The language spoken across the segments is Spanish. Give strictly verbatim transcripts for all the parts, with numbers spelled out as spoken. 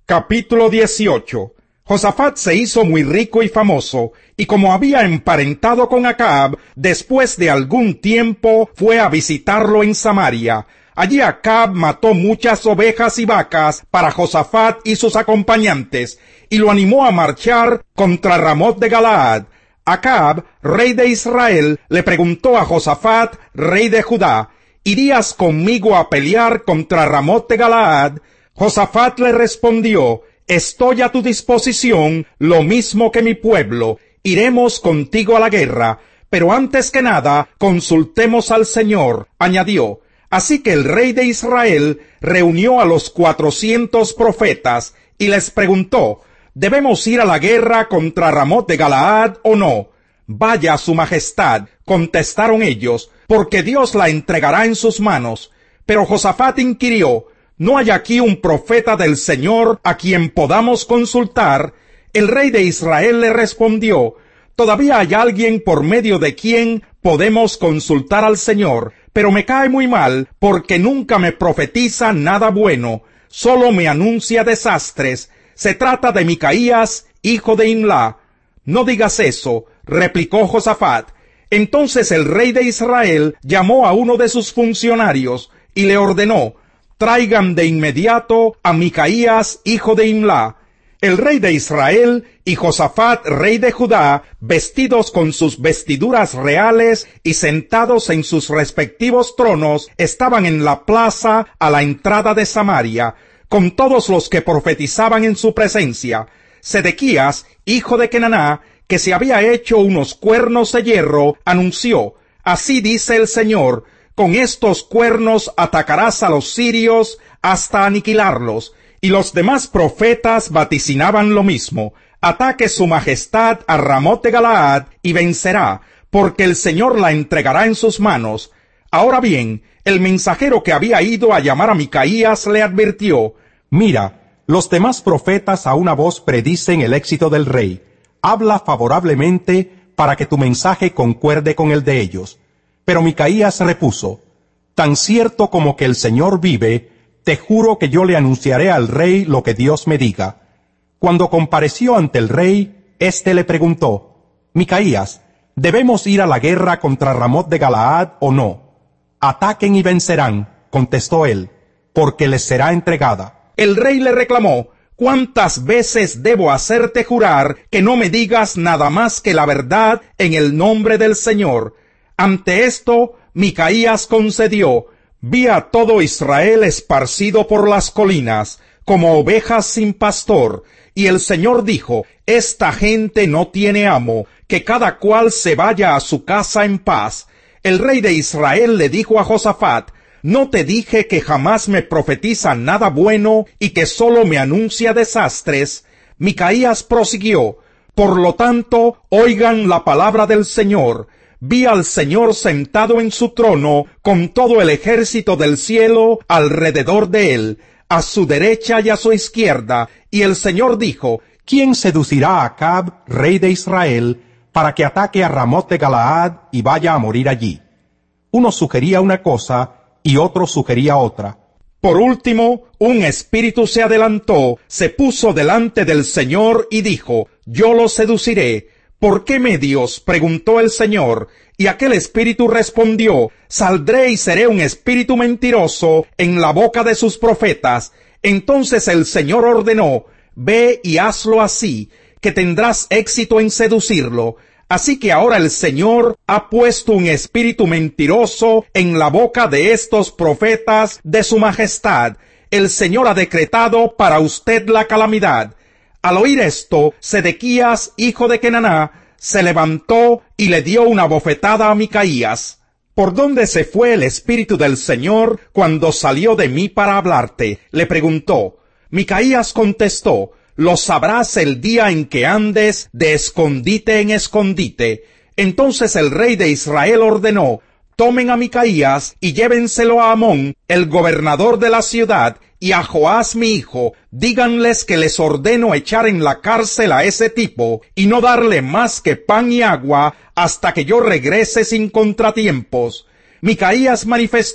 Capítulo dieciocho. Josafat se hizo muy rico y famoso, y como había emparentado con Acab, después de algún tiempo fue a visitarlo en Samaria. Allí Acab mató muchas ovejas y vacas para Josafat y sus acompañantes, y lo animó a marchar contra Ramoth de Galaad. Acab, rey de Israel, le preguntó a Josafat, rey de Judá, ¿irías conmigo a pelear contra Ramoth de Galaad? Josafat le respondió, estoy a tu disposición, lo mismo que mi pueblo, iremos contigo a la guerra, pero antes que nada, consultemos al Señor, añadió. Así que el rey de Israel reunió a los cuatrocientos profetas y les preguntó, ¿debemos ir a la guerra contra Ramoth de Galaad o no? Vaya su majestad, contestaron ellos, porque Dios la entregará en sus manos. Pero Josafat inquirió, ¿no hay aquí un profeta del Señor a quien podamos consultar? El rey de Israel le respondió, todavía hay alguien por medio de quien podemos consultar al Señor, pero me cae muy mal porque nunca me profetiza nada bueno, solo me anuncia desastres. Se trata de Micaías, hijo de Imla. No digas eso, replicó Josafat. Entonces el rey de Israel llamó a uno de sus funcionarios y le ordenó, traigan de inmediato a Micaías, hijo de Imla. El rey de Israel y Josafat, rey de Judá, vestidos con sus vestiduras reales y sentados en sus respectivos tronos, estaban en la plaza a la entrada de Samaria, con todos los que profetizaban en su presencia. Sedequías, hijo de Kenaná, que se había hecho unos cuernos de hierro, anunció, así dice el Señor, con estos cuernos atacarás a los sirios hasta aniquilarlos. Y los demás profetas vaticinaban lo mismo. Ataque su majestad a Ramoth de Galaad y vencerá, porque el Señor la entregará en sus manos. Ahora bien, el mensajero que había ido a llamar a Micaías le advirtió, mira, los demás profetas a una voz predicen el éxito del rey. Habla favorablemente para que tu mensaje concuerde con el de ellos. Pero Micaías repuso, tan cierto como que el Señor vive, te juro que yo le anunciaré al rey lo que Dios me diga. Cuando compareció ante el rey, éste le preguntó, Micaías, ¿debemos ir a la guerra contra Ramoth de Galaad o no? Ataquen y vencerán, contestó él, porque les será entregada. El rey le reclamó, ¿cuántas veces debo hacerte jurar que no me digas nada más que la verdad en el nombre del Señor? Ante esto, Micaías concedió, vi a todo Israel esparcido por las colinas, como ovejas sin pastor, y el Señor dijo, esta gente no tiene amo, que cada cual se vaya a su casa en paz. El rey de Israel le dijo a Josafat, ¿no te dije que jamás me profetiza nada bueno y que solo me anuncia desastres? Micaías prosiguió, por lo tanto, oigan la palabra del Señor. Vi al Señor sentado en su trono, con todo el ejército del cielo alrededor de él, a su derecha y a su izquierda, y el Señor dijo, ¿quién seducirá a Acab, rey de Israel, para que ataque a Ramoth de Galaad y vaya a morir allí? Uno sugería una cosa y otro sugería otra. Por último, un espíritu se adelantó, se puso delante del Señor y dijo, yo lo seduciré. ¿Por qué medios? Preguntó el Señor, y aquel espíritu respondió, saldré y seré un espíritu mentiroso en la boca de sus profetas. Entonces el Señor ordenó, ve y hazlo así, que tendrás éxito en seducirlo. Así que ahora el Señor ha puesto un espíritu mentiroso en la boca de estos profetas de su majestad. El Señor ha decretado para usted la calamidad. Al oír esto, Sedequías, hijo de Kenaná, se levantó y le dio una bofetada a Micaías. ¿Por dónde se fue el Espíritu del Señor cuando salió de mí para hablarte? Le preguntó. Micaías contestó, lo sabrás el día en que andes de escondite en escondite. Entonces el rey de Israel ordenó, tomen a Micaías y llévenselo a Amón, el gobernador de la ciudad, y a Joás mi hijo, díganles que les ordeno echar en la cárcel a ese tipo, y no darle más que pan y agua, hasta que yo regrese sin contratiempos. Micaías manifestó,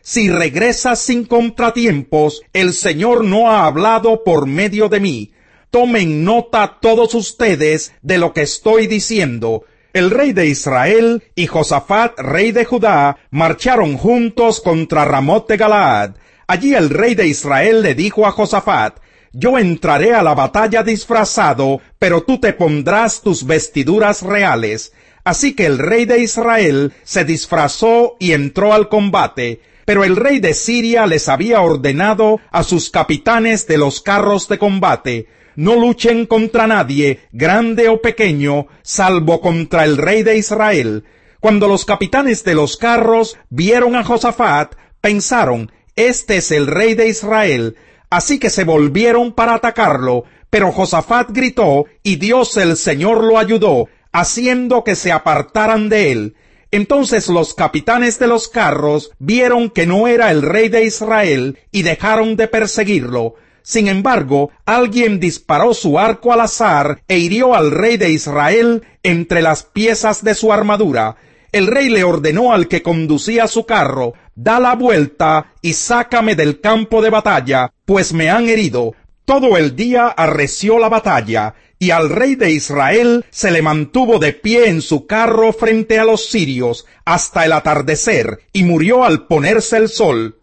si regresas sin contratiempos, el Señor no ha hablado por medio de mí. Tomen nota todos ustedes de lo que estoy diciendo. El rey de Israel y Josafat, rey de Judá, marcharon juntos contra Ramot de Galaad. Allí el rey de Israel le dijo a Josafat: yo entraré a la batalla disfrazado, pero tú te pondrás tus vestiduras reales. Así que el rey de Israel se disfrazó y entró al combate. Pero el rey de Siria les había ordenado a sus capitanes de los carros de combate: no luchen contra nadie, grande o pequeño, salvo contra el rey de Israel. Cuando los capitanes de los carros vieron a Josafat, pensaron: este es el rey de Israel. Así que se volvieron para atacarlo, pero Josafat gritó y Dios el Señor lo ayudó, haciendo que se apartaran de él. Entonces los capitanes de los carros vieron que no era el rey de Israel y dejaron de perseguirlo. Sin embargo, alguien disparó su arco al azar e hirió al rey de Israel entre las piezas de su armadura. El rey le ordenó al que conducía su carro: da la vuelta y sácame del campo de batalla, pues me han herido. Todo el día arreció la batalla, y al rey de Israel se le mantuvo de pie en su carro frente a los sirios hasta el atardecer, y murió al ponerse el sol.